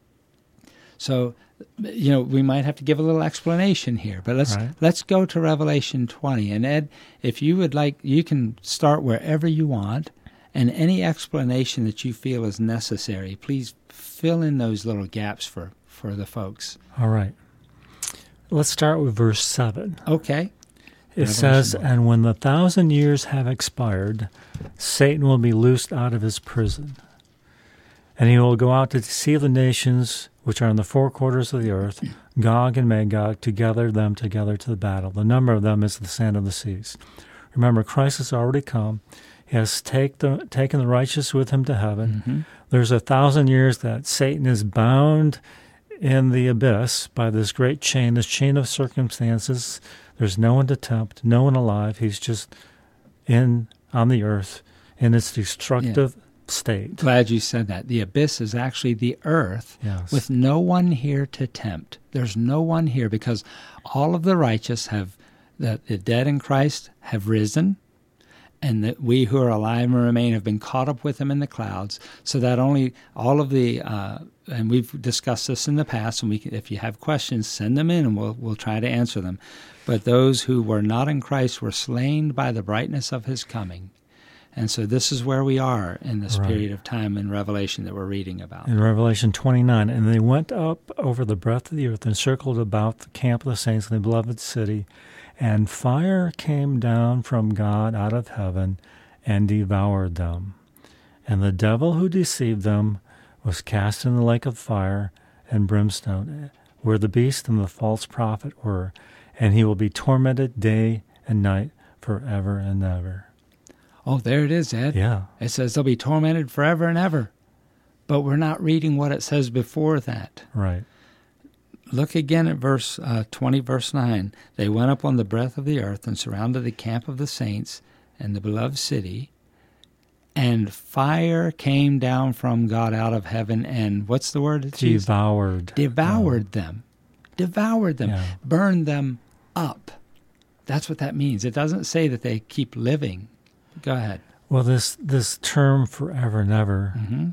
So, you know, we might have to give a little explanation here, but let's Right. let's go to Revelation twenty. And Ed, if you would like, you can start wherever you want, and any explanation that you feel is necessary, please fill in those little gaps for, for the folks. All right. Let's start with verse seven. Okay. It Revelation says, one. "And when the thousand years have expired, Satan will be loosed out of his prison. And he will go out to deceive the nations which are in the four quarters of the earth, Gog and Magog, to gather them together to the battle. The number of them is the sand of the seas." Remember, Christ has already come. He has take the, taken the righteous with him to heaven. Mm-hmm. There's a thousand years that Satan is bound in the abyss by this great chain, this chain of circumstances. There's no one to tempt, no one alive. He's just in on the earth in its destructive state. Glad you said that. The abyss is actually the earth Yes. with no one here to tempt. There's no one here because all of the righteous have, the, the dead in Christ have risen, and that we who are alive and remain have been caught up with them in the clouds, so that only all of the, uh, and we've discussed this in the past, and we can, if you have questions, send them in and we'll, we'll try to answer them. But those who were not in Christ were slain by the brightness of his coming. And so this is where we are in this Right. period of time in Revelation that we're reading about. In Revelation twenty-nine, "And they went up over the breadth of the earth and circled about the camp of the saints in the beloved city, and fire came down from God out of heaven and devoured them. And the devil who deceived them was cast in the lake of fire and brimstone, where the beast and the false prophet were, and he will be tormented day and night forever and ever. Oh, there it is, Ed. Yeah. It says they'll be tormented forever and ever. But we're not reading what it says before that. Right. Look again at verse uh, twenty, verse nine. They went up on the breadth of the earth and surrounded the camp of the saints and the beloved city, and fire came down from God out of heaven, and what's the word? It's used? Devoured. Devoured Yeah. them. Devoured them. Yeah. Burned them up. That's what that means. It doesn't say that they keep living. Go ahead. Well, this, this term forever and ever Mm-hmm.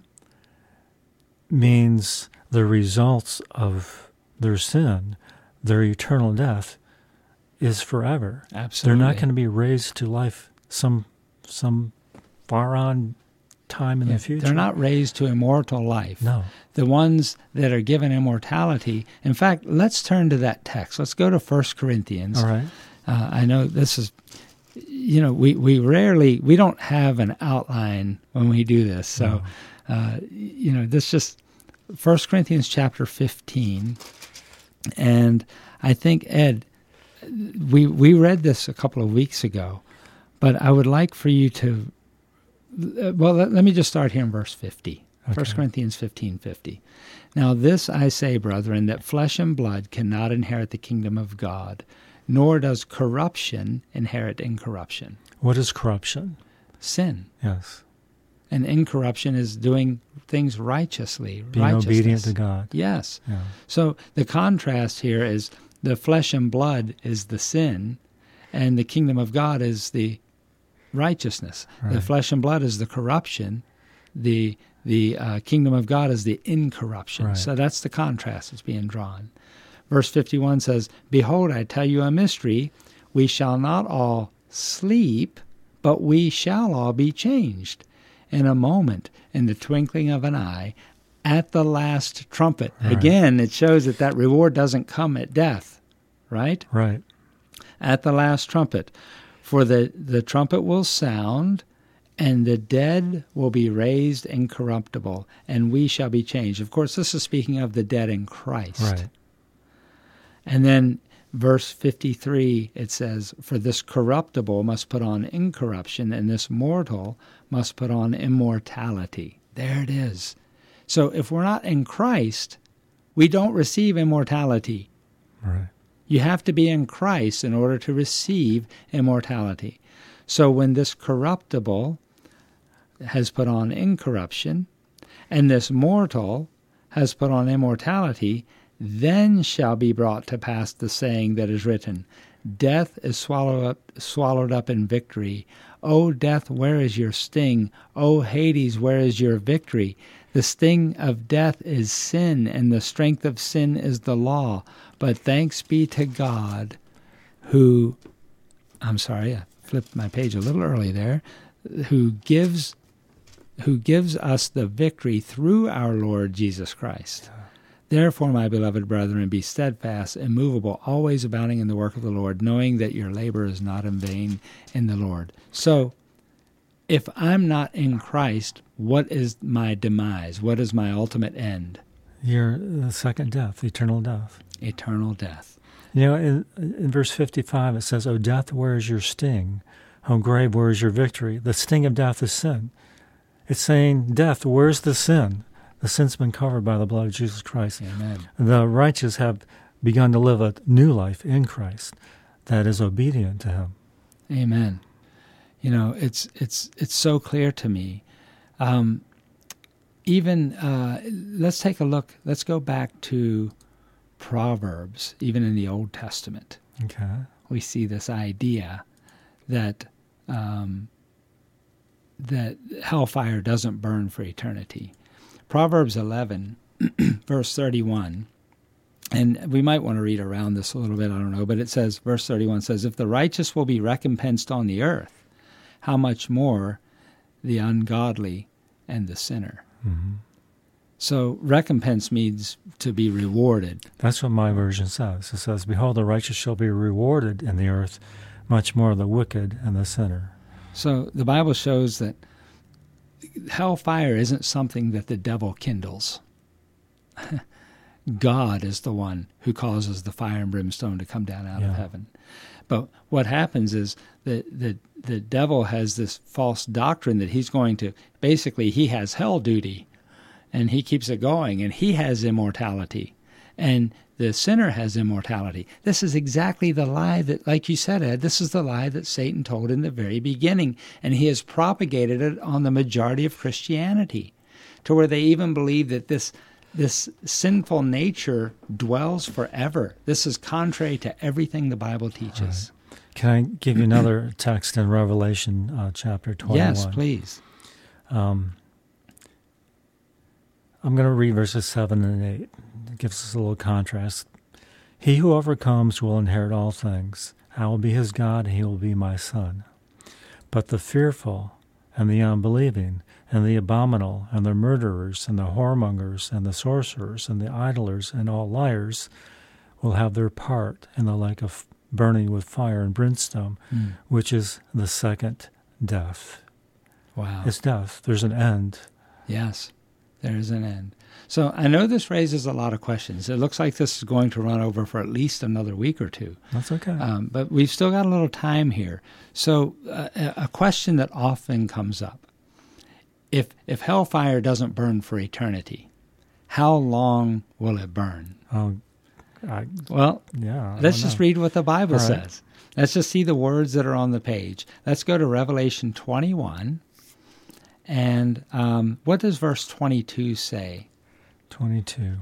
means the results of their sin, their eternal death, is forever. Absolutely. They're not going to be raised to life some some far on time in Yeah, the future. They're not raised to immortal life. No. The ones that are given immortality. In fact, let's turn to that text. Let's go to First Corinthians. All right. Uh, I know this is, you know, we, we rarely, we don't have an outline when we do this. So, No. uh, you know, this just, First Corinthians chapter fifteen. And I think, Ed, we we read this a couple of weeks ago, but I would like for you to, well, let, let me just start here in verse fifty. Okay. First Corinthians fifteen fifty. Now this I say, brethren, that flesh and blood cannot inherit the kingdom of God, nor does corruption inherit incorruption. What is corruption? Sin. Yes. And incorruption is doing things righteously. Being righteousness. obedient to God. Yes. Yeah. So the contrast here is the flesh and blood is the sin, and the kingdom of God is the righteousness. Right. The flesh and blood is the corruption. The the uh, kingdom of God is the incorruption. Right. So that's the contrast that's being drawn. Verse fifty-one says, "Behold, I tell you a mystery. We shall not all sleep, but we shall all be changed. In a moment, in the twinkling of an eye, at the last trumpet." Right. Again, it shows that that reward doesn't come at death, right? Right. At the last trumpet. For the, the trumpet will sound, and the dead will be raised incorruptible, and we shall be changed. Of course, this is speaking of the dead in Christ. Right. And then verse fifty-three, it says, "For this corruptible must put on incorruption, and this mortal must put on immortality." There it is. So if we're not in Christ, we don't receive immortality. Right. You have to be in Christ in order to receive immortality. So when this corruptible has put on incorruption, and this mortal has put on immortality, then shall be brought to pass the saying that is written, "Death is swallowed up, swallowed up in victory. O death, where is your sting? O Hades, where is your victory? The sting of death is sin, and the strength of sin is the law. But thanks be to God who," I'm sorry, I flipped my page a little early there, who gives who gives us the victory through our Lord Jesus Christ. Therefore, my beloved brethren, be steadfast, immovable, always abounding in the work of the Lord, knowing that your labor is not in vain in the Lord. So, if I'm not in Christ, what is my demise? What is my ultimate end? Your the second death, eternal death. Eternal death. You know, in, in verse fifty-five, it says, "O death, where is your sting? O grave, where is your victory?" The sting of death is sin. It's saying, death, where's the sin? The sin's been covered by the blood of Jesus Christ. Amen. The righteous have begun to live a new life in Christ that is obedient to him. Amen. You know, it's it's it's so clear to me. Um, even uh, let's take a look. Let's go back to Proverbs. Even in the Old Testament, Okay. we see this idea that um, that hellfire doesn't burn for eternity. Proverbs eleven, verse thirty-one, and we might want to read around this a little bit, I don't know, but it says, verse thirty-one says, "If the righteous will be recompensed on the earth, how much more the ungodly and the sinner?" Mm-hmm. So recompense means to be rewarded. That's what my version says. It says, "Behold, the righteous shall be rewarded in the earth, much more the wicked and the sinner." So the Bible shows that hellfire isn't something that the devil kindles. God is the one who causes the fire and brimstone to come down out yeah. of heaven. But what happens is that the, the devil has this false doctrine that he's going to, basically he has hell duty, and he keeps it going, and he has immortality, and the sinner has immortality. This is exactly the lie that, like you said, Ed, this is the lie that Satan told in the very beginning, and he has propagated it on the majority of Christianity, to where they even believe that this this sinful nature dwells forever. This is contrary to everything the Bible teaches. Right. Can I give you another text in Revelation uh, chapter twenty-one? Yes, please. Um, I'm going to read verses seven and eight. It gives us a little contrast. He who overcomes will inherit all things. I will be his God, and he will be my son. But the fearful and the unbelieving and the abominable and the murderers and the whoremongers and the sorcerers and the idlers and all liars will have their part in the lake of burning with fire and brimstone, mm. which is the second death. Wow. It's death. There's an end. Yes, there is an end. So I know this raises a lot of questions. It looks like this is going to run over for at least another week or two. That's okay. Um, but we've still got a little time here. So uh, a question that often comes up, if if hellfire doesn't burn for eternity, how long will it burn? Oh, I, well, yeah. I let's just know. read what the Bible All says. Right. Let's just see the words that are on the page. Let's go to Revelation twenty-one. And um, what does verse twenty-two say? twenty-two.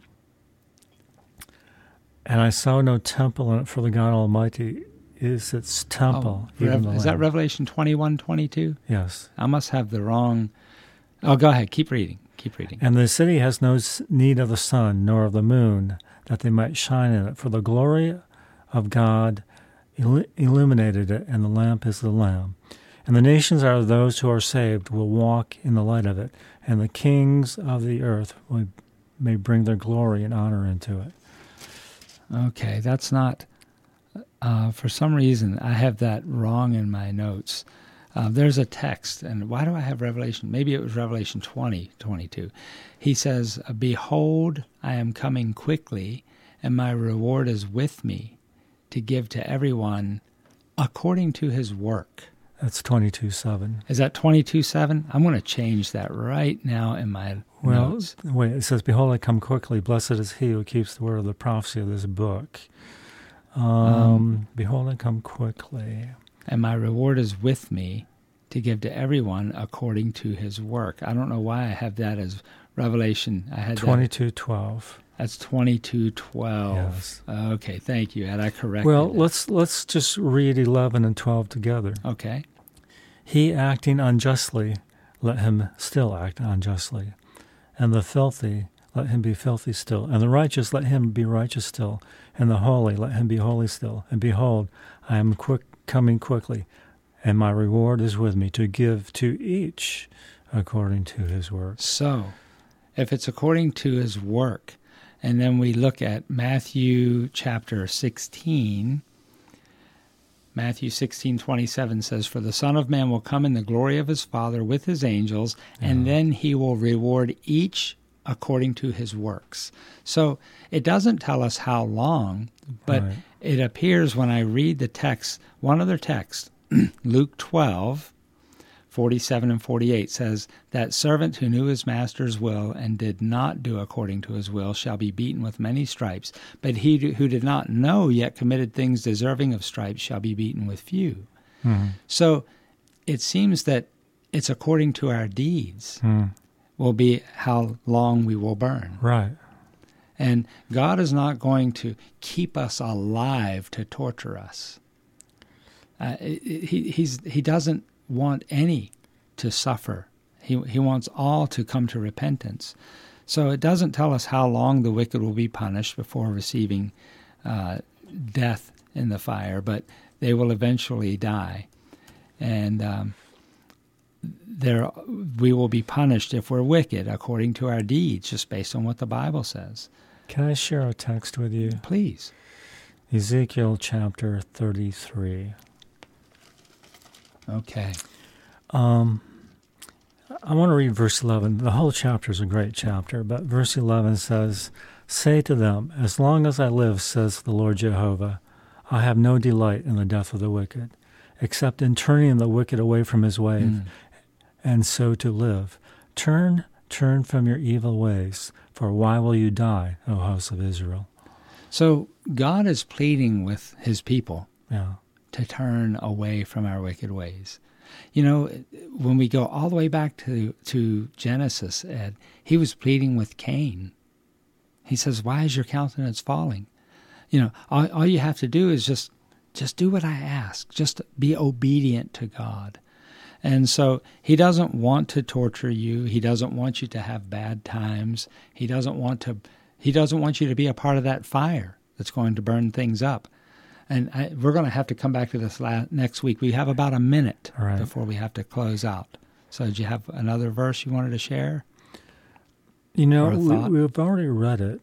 And I saw no temple in it, for the God Almighty is its temple. Oh, Rev- is that Revelation twenty-one, twenty-two? Yes. I must have the wrong... Oh, go ahead. Keep reading. Keep reading. And the city has no need of the sun, nor of the moon, that they might shine in it. For the glory of God il- illuminated it, and the lamp is the Lamb. And the nations are those who are saved, will walk in the light of it, and the kings of the earth will, may bring their glory and honor into it. Okay, that's not... Uh, for some reason, I have that wrong in my notes. Uh, there's a text, and why do I have Revelation? Maybe it was Revelation twenty, twenty-two. He says, "Behold, I am coming quickly, and my reward is with me, to give to everyone according to his work." That's twenty-two seven. Is that twenty-two seven? I'm going to change that right now in my well, notes. Wait, it says, "Behold, I come quickly. Blessed is he who keeps the word of the prophecy of this book." Um, um, Behold, I come quickly. And my reward is with me to give to everyone according to his work. I don't know why I have that as Revelation. I had twenty-two twelve. That's twenty-two twelve. Yes. Okay, thank you, Ed. I corrected Well, it. let's let's just read eleven and twelve together. Okay. He acting unjustly, let him still act unjustly. And the filthy, let him be filthy still. And the righteous, let him be righteous still. And the holy, let him be holy still. And behold, I am quick coming quickly, and my reward is with me to give to each according to his work. So, if it's according to his work, and then we look at Matthew chapter sixteen, Matthew sixteen twenty-seven says, "For the Son of Man will come in the glory of his Father with his angels, yeah. and then he will reward each according to his works." So it doesn't tell us how long, but right. it appears when I read the text, one other text, Luke twelve, forty-seven and forty-eight says, "That servant who knew his master's will and did not do according to his will shall be beaten with many stripes, but he who did not know yet committed things deserving of stripes shall be beaten with few." Mm-hmm. So it seems that it's according to our deeds mm. will be how long we will burn. Right. And God is not going to keep us alive to torture us. Uh, he he's he doesn't want any to suffer. He he wants all to come to repentance. So it doesn't tell us how long the wicked will be punished before receiving uh, death in the fire, but they will eventually die, and um, there we will be punished if we're wicked according to our deeds, just based on what the Bible says. Can I share a text with you? Please. Ezekiel chapter thirty-three. Okay. Um, I want to read verse eleven. The whole chapter is a great chapter, but verse eleven says, "Say to them, as long as I live, says the Lord Jehovah, I have no delight in the death of the wicked, except in turning the wicked away from his way, mm. and so to live. Turn, turn from your evil ways, for why will you die, O house of Israel?" So God is pleading with his people yeah. to turn away from our wicked ways. You know, when we go all the way back to, to Genesis, Ed, he was pleading with Cain. He says, why is your countenance falling? You know, all, all you have to do is just just do what I ask. Just be obedient to God. And so he doesn't want to torture you. He doesn't want you to have bad times. He doesn't want to he doesn't want you to be a part of that fire that's going to burn things up. And I, we're going to have to come back to this la- next week. We have about a minute right. before we have to close out. So did you have another verse you wanted to share? You know, we, we've already read it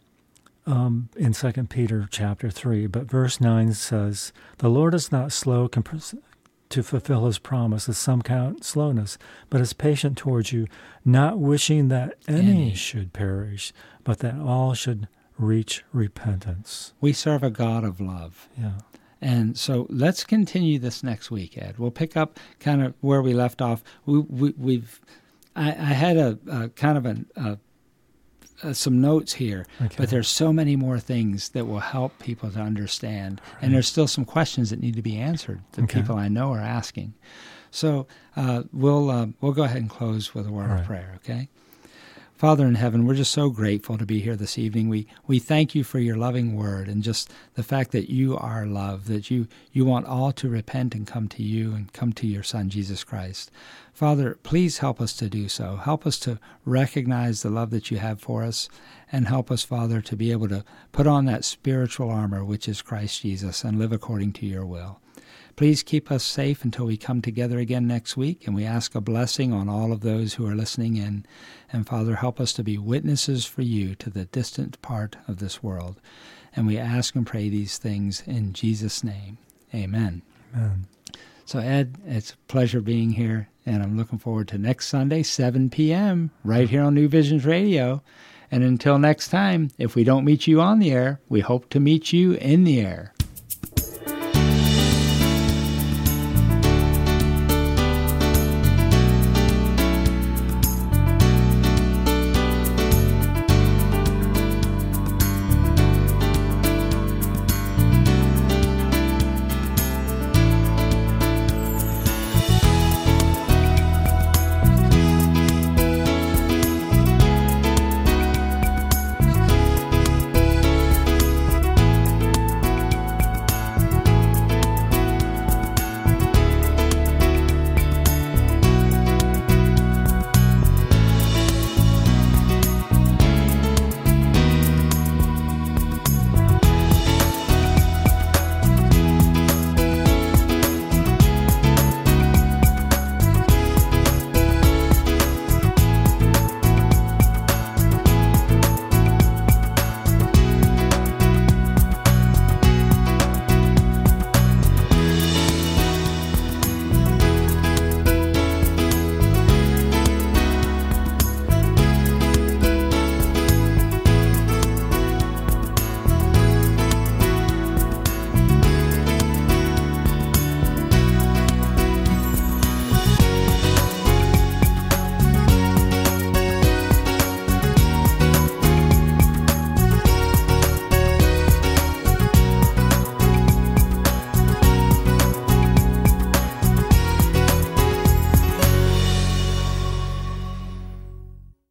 um, in Second Peter chapter three, but verse nine says, "The Lord is not slow comp- to fulfill his promise, as some count slowness, but is patient towards you, not wishing that any, any should perish, but that all should reach repentance." We serve a God of love. Yeah. And so let's continue this next week, Ed. We'll pick up kind of where we left off. We, we, we've, I, I had a, a kind of an, a, a, some notes here, okay. but there's so many more things that will help people to understand. Right. And there's still some questions that need to be answered that okay. people I know are asking. So uh, we'll uh, we'll go ahead and close with a word right. of prayer, okay? Father in heaven, we're just so grateful to be here this evening. We we thank you for your loving word and just the fact that you are love, that you, you want all to repent and come to you and come to your Son, Jesus Christ. Father, please help us to do so. Help us to recognize the love that you have for us, and help us, Father, to be able to put on that spiritual armor, which is Christ Jesus, and live according to your will. Please keep us safe until we come together again next week, and we ask a blessing on all of those who are listening in. And Father, help us to be witnesses for you to the distant part of this world. And we ask and pray these things in Jesus' name. Amen. Amen. So, Ed, it's a pleasure being here, and I'm looking forward to next Sunday, seven p.m., right here on New Visions Radio. And until next time, if we don't meet you on the air, we hope to meet you in the air.